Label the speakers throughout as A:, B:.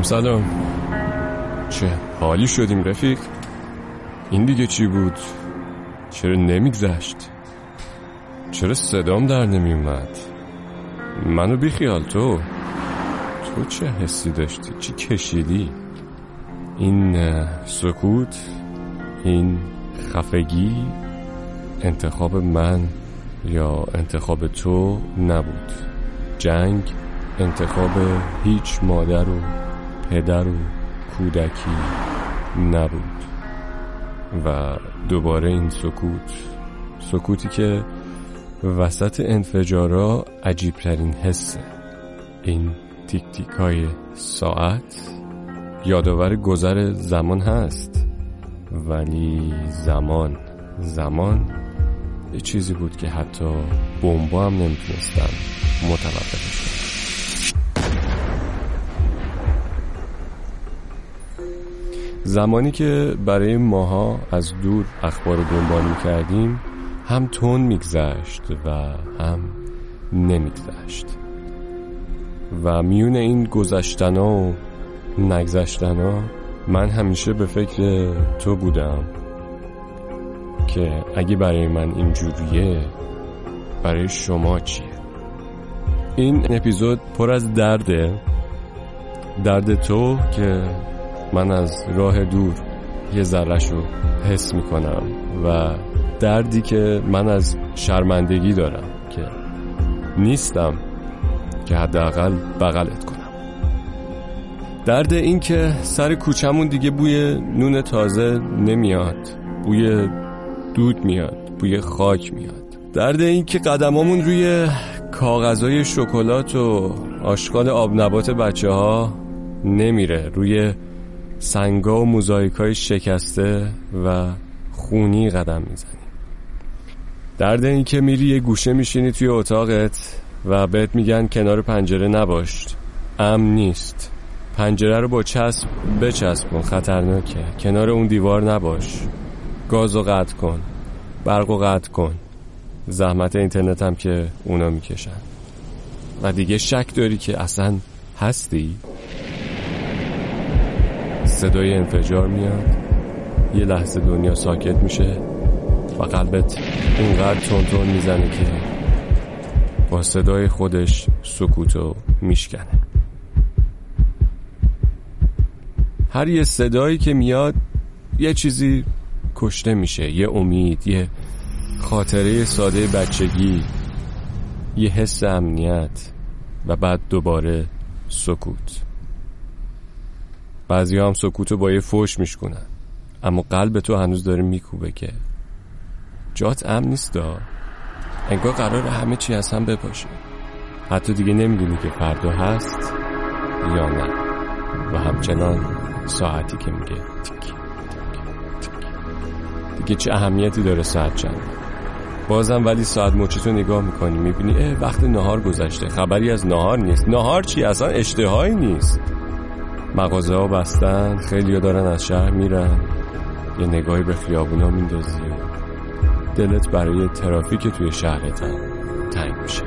A: سلام. چه حالی شدیم رفیق؟ این دیگه چی بود؟ چرا نمیگذشت؟ چرا صدام در نمی اومد؟ منو بیخیال تو چه حسی داشتی؟ چی کشیدی؟ این سکوت، این خفگی انتخاب من یا انتخاب تو نبود. جنگ انتخاب هیچ مادر و پدر و کودکی نبود. و دوباره این سکوتی که وسط انفجارا عجیبترین حسه. این تیک تیک های ساعت یادآور گذر زمان هست، ولی زمان یه چیزی بود که حتی بمبا هم نمیتونستن متوقفش کنن. زمانی که برای ماها از دور اخبار رو دنبال میکردیم، هم تون میگذشت و هم نمیگذشت. و میون این گذشتنا و نگذشتنا من همیشه به فکر تو بودم که اگه برای من اینجوریه، برای شما چیه؟ این اپیزود پر از درد تو که من از راه دور یه ذره‌شو حس میکنم و دردی که من از شرمندگی دارم که نیستم که حداقل بغلت کنم. درد این که سر کوچمون دیگه بوی نون تازه نمیاد، بوی دود میاد، بوی خاک میاد. درد این که قدمامون روی کاغذهای شکلات و آشغال آب نبات بچه‌ها نمیره، روی سنگا و موزاییکای شکسته و خونی قدم میزنی. درد این که میری یه گوشه میشینی توی اتاقت و بهت میگن کنار پنجره نباش، امن نیست، پنجره رو با چسب بچسبون، خطرناکه، کنار اون دیوار نباش، گازو قطع کن، برقو قطع کن، زحمت اینترنت هم که اونا میکشن. و دیگه شک داری که اصلا هستی؟ صدای انفجار میاد، یه لحظه دنیا ساکت میشه و قلبت اونقدر تون میزنه که با صدای خودش سکوتو میشکنه. هر یه صدایی که میاد یه چیزی کشته میشه، یه امید، یه خاطره ساده بچگی، یه حس امنیت و بعد دوباره سکوت. بعضی هم سکوتو با یه فوش میشکنن، اما قلب تو هنوز داره میکوبه که جات امن نیست دا، انگار قراره همه چی از هم بپاشه، حتی دیگه نمیدونی که فردا هست یا نه. و همچنان ساعتی که میگه تیک تیک تیک، دیگه چه اهمیتی داره ساعت چند؟ بازم ولی ساعت مچیتو نگاه میکنی میبینی وقت نهار گذشته، خبری از نهار نیست. نهار چی؟ اصلا اشتهایی نیست. مغازه ها بستن، خیلی ها دارن از شهر میرن، یه نگاهی به خیابونا میندازی، دلت برای ترافیک توی شهرت هم تنگ میشه.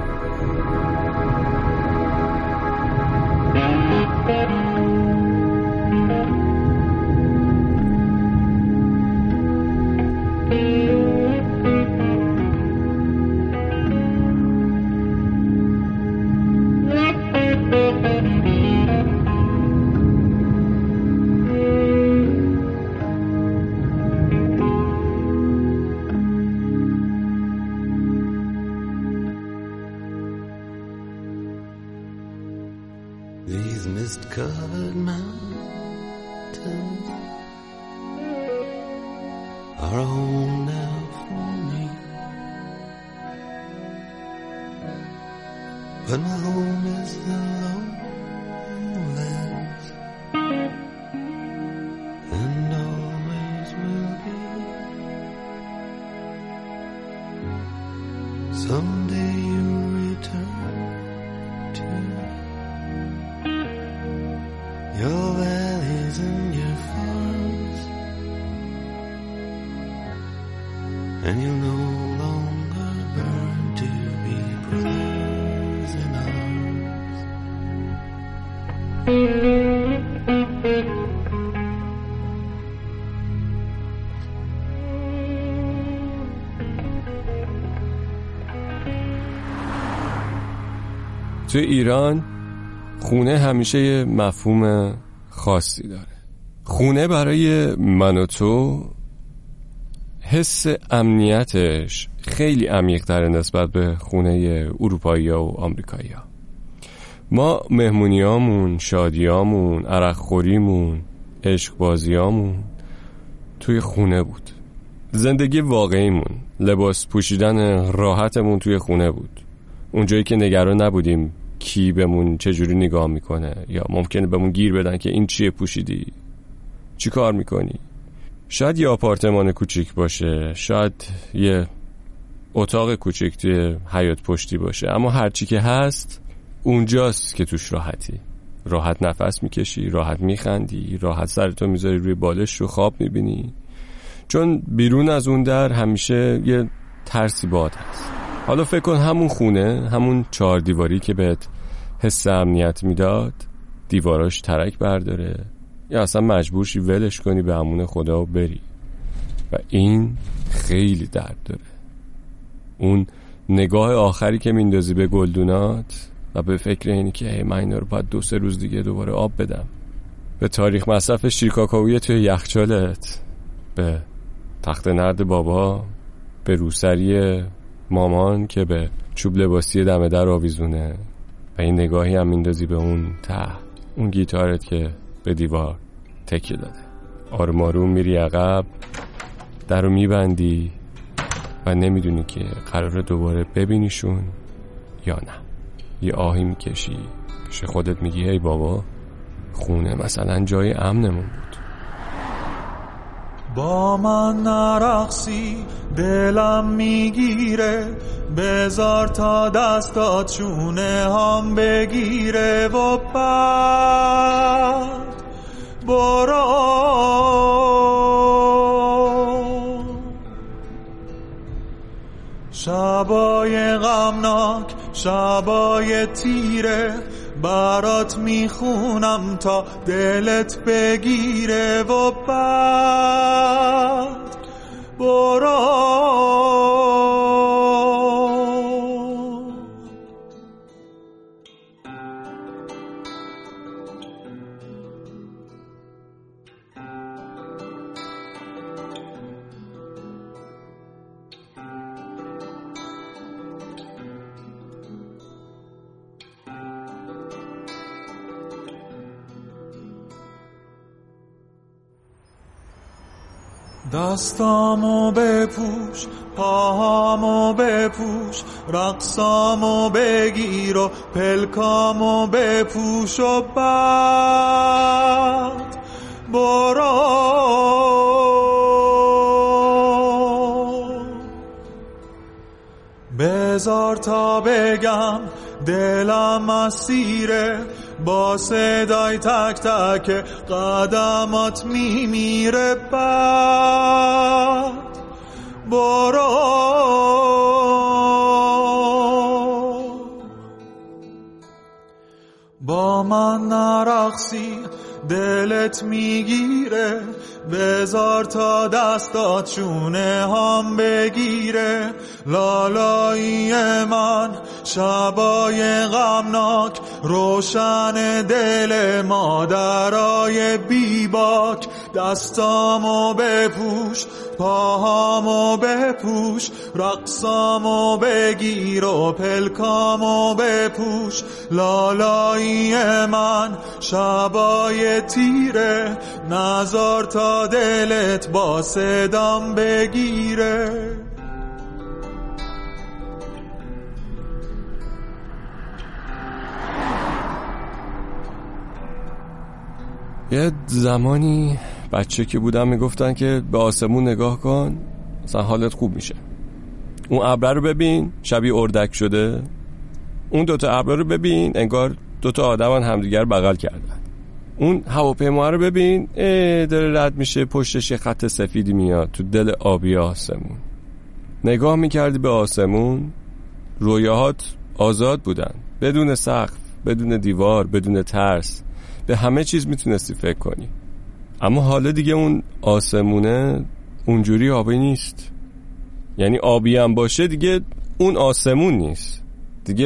B: These mist-covered mountains are a home now for me, but my home is the lowlands, and always will be. Someday you'll return to your valleys and your farms, and you'll no longer burn to be brothers in arms.
A: توی ایران خونه همیشه یه مفهوم خاصی داره. خونه برای من و تو حس امنیتش خیلی عمیق‌تره نسبت به خونه اروپایی‌ها و آمریکایی‌ها. ما مهمونیامون، شادیامون، عرق خوریمون، عشق بازیامون توی خونه بود. زندگی واقعیمون، لباس پوشیدن راحتمون توی خونه بود. اونجایی که نگران نبودیم کی بهمون چجوری نگاه میکنه یا ممکنه بهمون گیر بدن که این چیه پوشیدی، چی کار میکنی. شاید یه آپارتمان کوچیک باشه، شاید یه اتاق کوچیک توی حیاط پشتی باشه، اما هرچی که هست اونجاست که توش راحت نفس میکشی، راحت میخندی، راحت سرتو میذاری روی بالش رو خواب میبینی، چون بیرون از اون در همیشه یه ترسی باد هست. حالا فکر کن همون خونه، همون 4 دیواری که بهت حس امنیت میداد، دیواراش ترک برداره یا اصلا مجبور شی ولش کنی به امون خدا و بری. و این خیلی درد داره. اون نگاه آخری که میندازی به گلدونات و به فکر اینی که من اینا رو باید 2-3 روز دیگه دوباره آب بدم، به تاریخ مصرف شیرکاکائویی توی یخچالت، به تخت نرد بابا، به روسری مامان که به چوب لباسی دم در آویزونه و این نگاهی هم میندازی به اون اون گیتارت که به دیوار تکیه داده. آروم آروم میری عقب، در رو میبندی و نمیدونی که قراره دوباره ببینیشون یا نه. یه آهی میکشی، پیش خودت میگی هی بابا، خونه مثلا جای امنمون بود.
C: با من نرقصی دلم میگیره، بذار تا دستات چونه هم بگیره و بعد برو. شبای غمناک، شبای تیره، برات میخونم تا دلت بگیره و بعد برو. دستامو بپوش، پاهامو بپوش، رقصامو بگیر و پلکامو بپوش و بعد برو. بذار تا بگم دلم اسیره، با صدای تک تک قدمات میمیره، بعد برو. با من نرقصی دلت میگیره، بذار تا دستات چونه هم بگیره. لالایی من شبای غمناک، روشن دل مادرای بیباک. دستامو بپوش، پاهامو بپوش، رقصامو بگیر و پلکامو بپوش. لالایی من شبای تیره، نزار تا دلت با صدام بگیره.
A: یه زمانی بچه که بودم میگفتن که به آسمون نگاه کن مثلا حالت خوب میشه. اون ابر رو ببین شبیه اردک شده، اون 2 ابر رو ببین انگار 2 آدمن همدیگر بغل کردن. اون هواپیما رو ببین داره رد میشه، پشتش یه خط سفیدی میاد تو دل آبی آسمون. نگاه میکردی به آسمون، رویاهات آزاد بودن، بدون سقف، بدون دیوار، بدون ترس، به همه چیز میتونستی فکر کنی. اما حالا دیگه اون آسمونه اونجوری آبی نیست. یعنی آبی هم باشه دیگه اون آسمون نیست، دیگه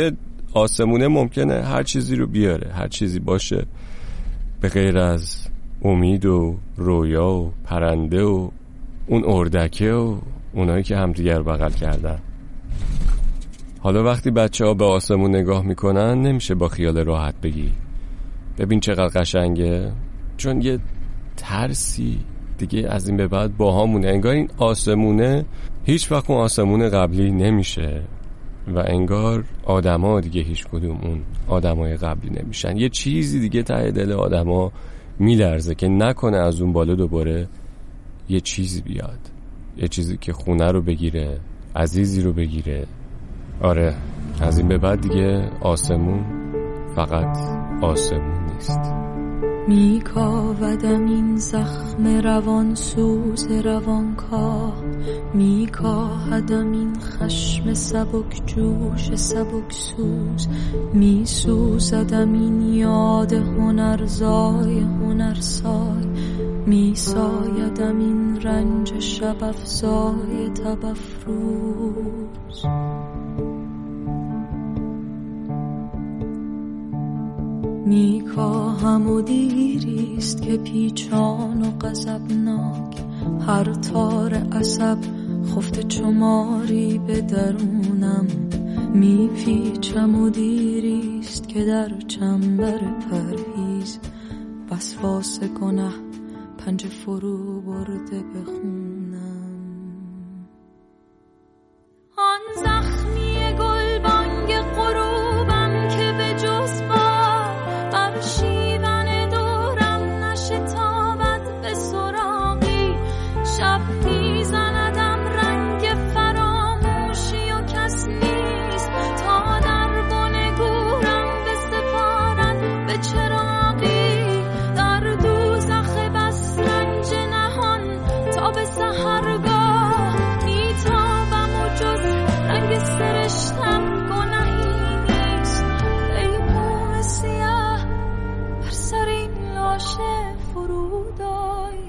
A: آسمونه ممکنه هر چیزی رو بیاره، هر چیزی باشه به غیر از امید و رویا و پرنده و اون اردکه و اونایی که همدیگر بغل کردن. حالا وقتی بچه‌ها به آسمون نگاه میکنن نمیشه با خیال راحت بگی ببین چقدر قشنگه، چون یه ترسی دیگه از این به بعد با همونه. انگار این آسمونه هیچ وقت اون آسمون قبلی نمیشه و انگار آدما دیگه هیچ کدوم اون آدمای قبلی نمیشن. یه چیزی دیگه ته دل آدما میلرزه که نکنه از اون بالا دوباره یه چیزی بیاد، یه چیزی که خونه رو بگیره، عزیزی رو بگیره. آره از این به بعد دیگه آسمون فقط آسمون نیست.
D: میکاودم این زخم روان سوز روانکاه، میکاهدم این خشم سبک جوش سبک سوز، میسوزدم این یاد هنرزای هنرسای، میسایدم این رنج شب افزای تب افروز. میکاهم و دیریست که پیچان و غضبناک، هر تار عصب خفته چماری به درونم، میپیچم و دیریست که در چنبر پرهیز وسواس گناه پنجه فرو برده بخونم. آن زخمی گلبانگ غروبم که به جز بر شیون دورم نشتابد به سراغی، شب میزندم رنگ فراموشی و کس نیست تا در بن گورم بسپارد به چراغی، در دوزخ بس رنج نهان تا به سحرگاه میتابم و جز رنگ سرشتم گناهی نیست. ای موم سیاه بر سر این لاشه فرودای.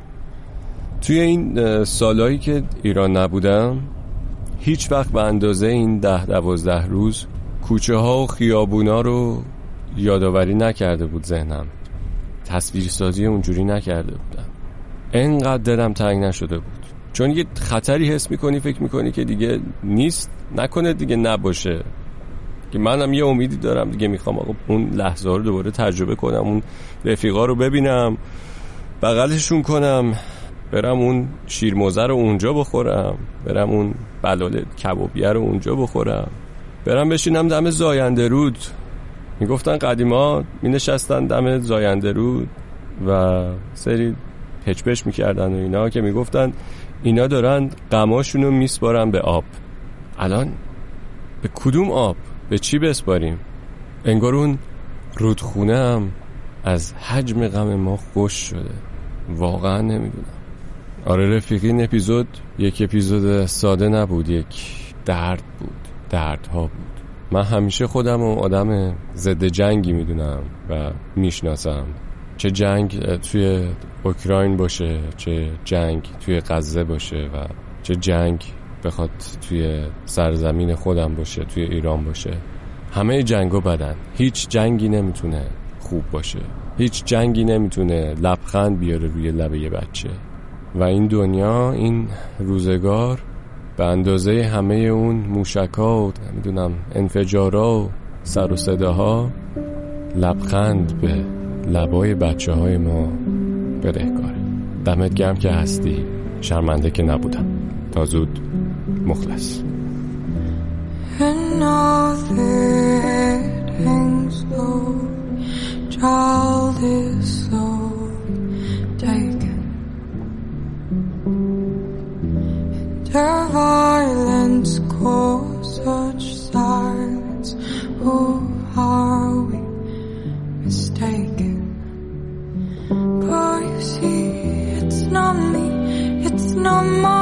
A: توی این سالایی که ایران نبودم هیچ وقت به اندازه این 10-12 روز کوچه ها و خیابونا رو یادآوری نکرده بود ذهنم، تصویرسازی اونجوری نکرده بودم، انقدر دلم تنگ نشده بود. چون یه خطری حس میکنی، فکر میکنی که دیگه نیست، نکنه دیگه نباشه، که منم یه امیدی دارم دیگه، میخوام آقا اون لحظه ها رو دوباره تجربه کنم، اون رفیقا رو ببینم، بغلشون کنم، برم اون شیرموزه رو اونجا بخورم، برم اون بلال کبابیه رو اونجا بخورم، برم بشینم دم زاینده رود. میگفتن قدیما می نشستن دم زاینده رود و سری پچ میکردن و اینا، که میگفتن اینا دارن غماشون رو میسپارن به آب. الان به کدوم آب؟ به چی بسپاریم؟ انگار اون رودخونه هم از حجم غم ما خوش شده. واقعا نمیدونم. آره رفیقی، این اپیزود یک اپیزود ساده نبود، یک درد بود، دردها بود. من همیشه خودم و آدم ضد جنگی میدونم و میشناسم، چه جنگ توی اوکراین باشه، چه جنگ توی غزه باشه و چه جنگ بخواد توی سرزمین خودم باشه، توی ایران باشه. همه جنگا بدن، هیچ جنگی نمیتونه خوب باشه، هیچ جنگی نمیتونه لبخند بیاره روی لب یه بچه. و این دنیا، این روزگار به اندازه همه اون موشک‌ها و نمیدونم انفجارها و سر و صداها لبخند به لبای بچه‌های ما بدهکاره. دمت گرم که هستی، شرمنده که نبودم. تا زود، مخلص.
D: Their violence caused such silence. Who are we mistaken? But you see, it's not me, it's not my